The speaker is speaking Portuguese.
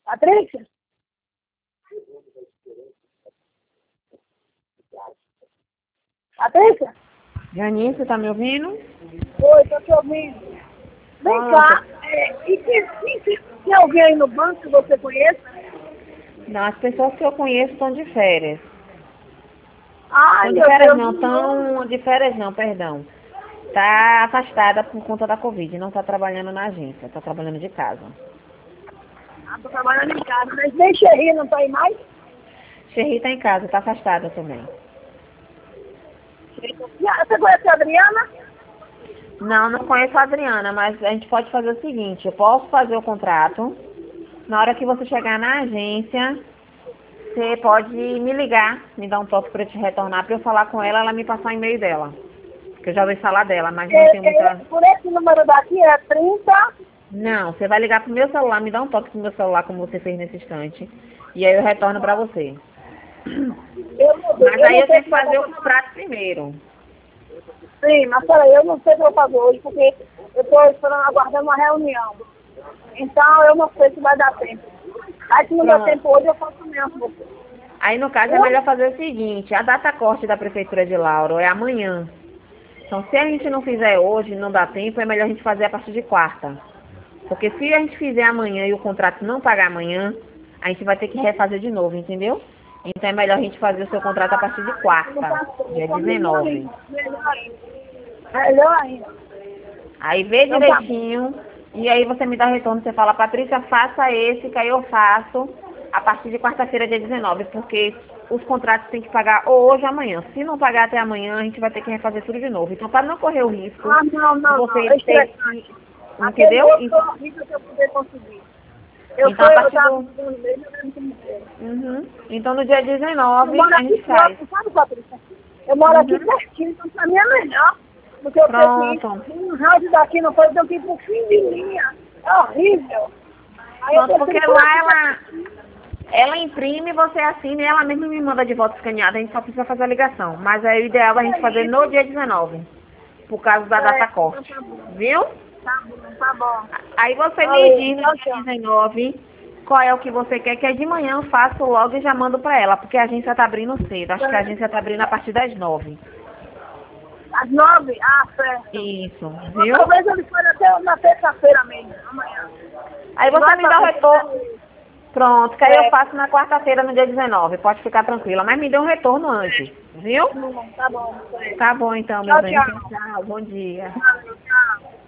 Patrícia? Patrícia? Janice, tá me ouvindo? Oi, tô te ouvindo. Vem cá, tem alguém aí no banco que você conhece? Não, as pessoas que eu conheço estão de férias. Ai, Estão de meu férias Deus não, do céu. estão de férias não, perdão. Tá afastada por conta da Covid, não tá trabalhando na agência, tá trabalhando de casa. Ah, tô trabalhando em casa, mas nem Xerri não tá aí mais? Xerri tá em casa, tá afastada também. Você conhece a Adriana? Não, não conheço a Adriana, mas a gente pode fazer o seguinte, eu posso fazer o contrato. Na hora que você chegar na agência, você pode me ligar, me dar um toque para eu te retornar, para eu falar com ela, ela me passar o e-mail dela. Que eu já ouvi falar dela, mas não tenho muita... Por esse número daqui é 30. Não, você vai ligar pro meu celular, me dá um toque pro meu celular, como você fez nesse instante. E aí eu retorno para você. Mas Eu aí não eu sei tenho que se vai fazer dar o pra fazer. contrato primeiro. Sim, mas peraí, eu não sei se eu vou fazer hoje, porque eu tô esperando, aguardando uma reunião. Então eu não sei se vai dar tempo. Aí se não der Pronto. tempo hoje, eu faço mesmo. Aí no caso é Eu? melhor fazer o seguinte, a data corte da Prefeitura de Lauro é amanhã. Então se a gente não fizer hoje, não dá tempo, é melhor a gente fazer a partir de quarta. Porque se a gente fizer amanhã e o contrato não pagar amanhã, a gente vai ter que refazer de novo, entendeu? Então é melhor a gente fazer o seu contrato a partir de Não quarta, tá certo. dia Então melhor 19. ainda. Melhor ainda. Melhor ainda. Aí vê Então tá bom. direitinho e aí você me dá retorno, você fala, Patrícia, faça esse que aí eu faço a partir de quarta-feira, dia 19, porque os contratos tem que pagar ou hoje ou amanhã. Se não pagar até amanhã, a gente vai ter que refazer tudo de novo. Então, para não correr o risco Ah, não, de não, não. você É ter que... estressante. Aquele Entendeu? outro horrível que eu poder conseguir. Então, a Eu partir tava do... precisando mesmo, eu lembro que me deu. Uhum. Então, no dia Eu 19, moro a aqui gente faz. próximo, sabe, Patrícia? Eu moro aqui Uhum. pertinho, então pra mim é melhor do que eu ter que ir. Pronto. Um rádio daqui não pode, eu tenho que ir pro fim de linha. É horrível. Aí eu Pronto, porque prefiro por lá aqui ela... Ela imprime, você assina e ela mesma me manda de volta escaneada, a gente só precisa fazer a ligação. Mas é o ideal a gente é fazer no isso. dia 19, por causa da É, data então corte. tá bom. Viu? Tá bom, tá bom. Aí você me Valeu, diz no tchau, dia tchau. 19 qual é o que você quer, que é de manhã eu faço logo e já mando pra ela, porque a agência tá abrindo cedo. Acho que a agência tá abrindo a partir das 9. Às 9? Ah, certo. Isso, Ou viu? talvez ele for até na terça-feira mesmo, amanhã. Aí Não você é me dá o Patrícia, retorno. Pronto, que aí eu é, faço na quarta-feira, no dia 19. Pode ficar tranquila, mas me dê um retorno antes, viu? tá bom, certo. Tá bom então, meu Tchau, bem. tchau. Tchau, bom dia. Valeu, tchau.